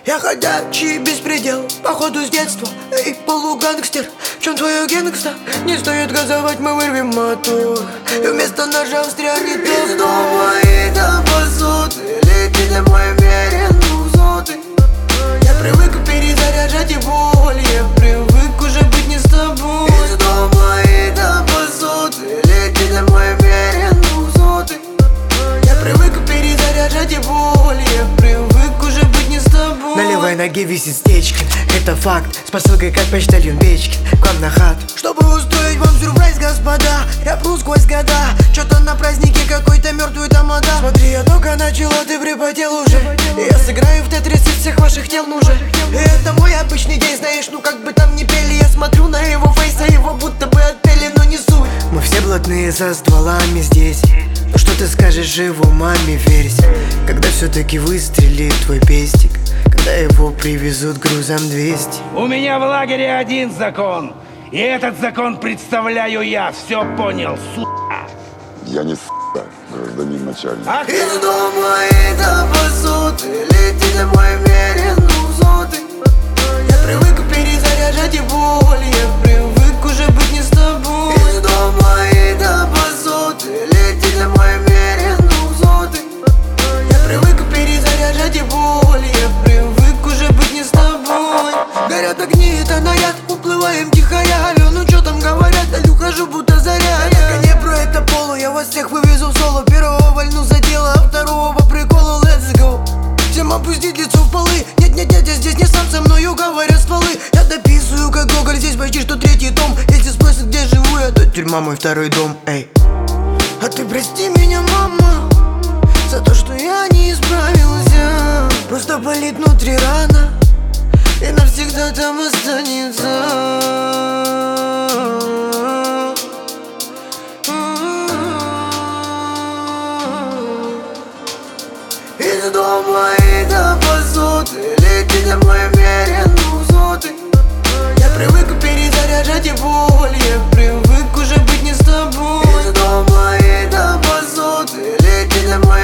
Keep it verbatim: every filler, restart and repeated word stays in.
Я ходячий беспредел, походу с детства. Эй, полугангстер, в чем твое генгста? Не стоит газовать, мы вырвем мотор, и вместо ножа встрянет из дома. И до базуты, лети домой мерен двухсотый. Я привык перезаряжать и боль, я привык уже быть не с тобой. Из дома и до базуты, лети домой мерен двухсотый. Я привык перезаряжать и боль, я привык уже быть не с тобой. На левой ноге висит стечка, это факт. С посылкой как почтальон Печкин к вам на хату, чтобы устроить вам сюрприз, господа. Я пру сквозь года, чё-то на празднике какой-то мертвый тамада. Смотри, я только начал, а ты припотел уже. Я сыграю в тетрис из всех ваших тел нужен. И это мой обычный день, знаешь, ну как бы там ни пели. Я смотрю на его фейс, а его будто бы отпели, но не суть. Мы все блатные со стволами здесь. Ну что ты скажешь живу маме, верься, когда все-таки выстрелит твой пестик, когда его привезут грузом двести. У меня в лагере один закон, и этот закон представляю я. Все понял, сука? Я не с***а, гражданин начальник. А из дома и до базуты, лети домой мерен двухсотый. Я привык перезаряжать и боль, я привык уже быть не с тобой. Из дома и до базуты, лети домой мерен двухсотый. Я привык перезаряжать и боль, я привык уже быть не с тобой. Горят огни, это на яд, уплываем тихоря. Ну чё там говорят, даль ухожу будто заря. Я не про это полу, я вас всех вывезу в соло. Первого вольну за дело, а второго по приколу, let's go. Всем опустить лицо в полы. Нет-нет, дядя здесь не сам, со мною говорят стволы. Я дописываю как Гоголь, здесь почти что третий том. Если спросят, где живу я, то Тюрьма мой второй дом, эй. А ты прости меня, мама, за то, что я не исправился. Просто болит внутри рана, и навсегда там останется. Из дома и до базуты, лети домой мерен двухсотый. Я привык перезаряжать и боль, я привык уже быть не с тобой. Из дома и до базуты, лети домой